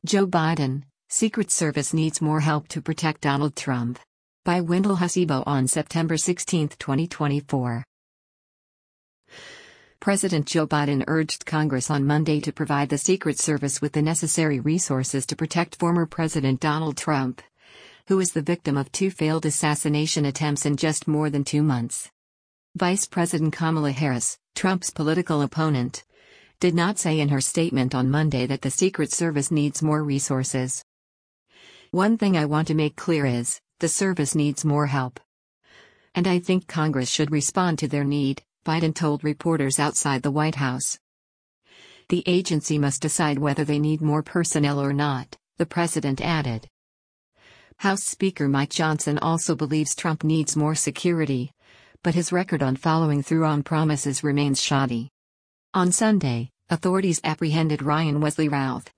Joe Biden, Secret Service needs more help to protect Donald Trump. By Wendell Hasibo on September 16, 2024. President Joe Biden urged Congress on Monday to provide the Secret Service with the necessary resources to protect former President Donald Trump, who is the victim of 2 failed assassination attempts in just more than 2 months. Vice President Kamala Harris, Trump's political opponent, did not say in her statement on Monday that the Secret Service needs more resources. "One thing I want to make clear is, the service needs more help. And I think Congress should respond to their need," Biden told reporters outside the White House. "The agency must decide whether they need more personnel or not," the president added. House Speaker Mike Johnson also believes Trump needs more security, but his record on following through on promises remains shoddy. On Sunday, authorities apprehended Ryan Wesley Routh,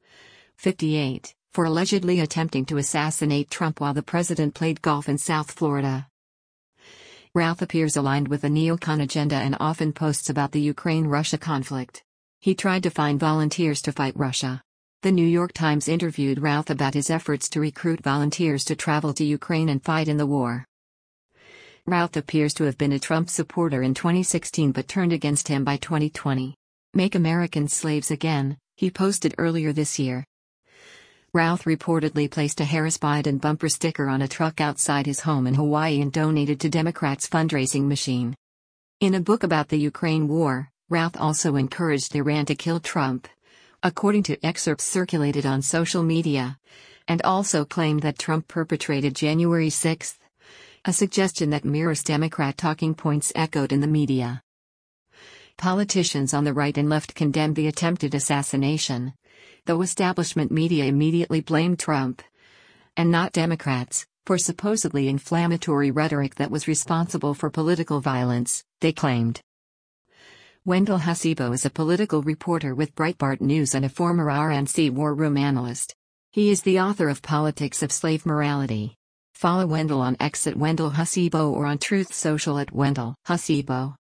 58, for allegedly attempting to assassinate Trump while the president played golf in South Florida. Routh appears aligned with the neocon agenda and often posts about the Ukraine-Russia conflict. He tried to find volunteers to fight Russia. The New York Times interviewed Routh about his efforts to recruit volunteers to travel to Ukraine and fight in the war. Routh appears to have been a Trump supporter in 2016 but turned against him by 2020. "Make Americans slaves again," he posted earlier this year. Routh reportedly placed a Harris-Biden bumper sticker on a truck outside his home in Hawaii and donated to Democrats' fundraising machine. In a book about the Ukraine war, Routh also encouraged Iran to kill Trump, according to excerpts circulated on social media, and also claimed that Trump perpetrated January 6, a suggestion that mirrors Democrat talking points echoed in the media. Politicians on the right and left condemned the attempted assassination, though establishment media immediately blamed Trump, and not Democrats, for supposedly inflammatory rhetoric that was responsible for political violence, they claimed. Wendell Hasibo is a political reporter with Breitbart News and a former RNC war room analyst. He is the author of Politics of Slave Morality. Follow Wendell on X at Wendell Hasibo or on Truth Social at Wendell Hasibo.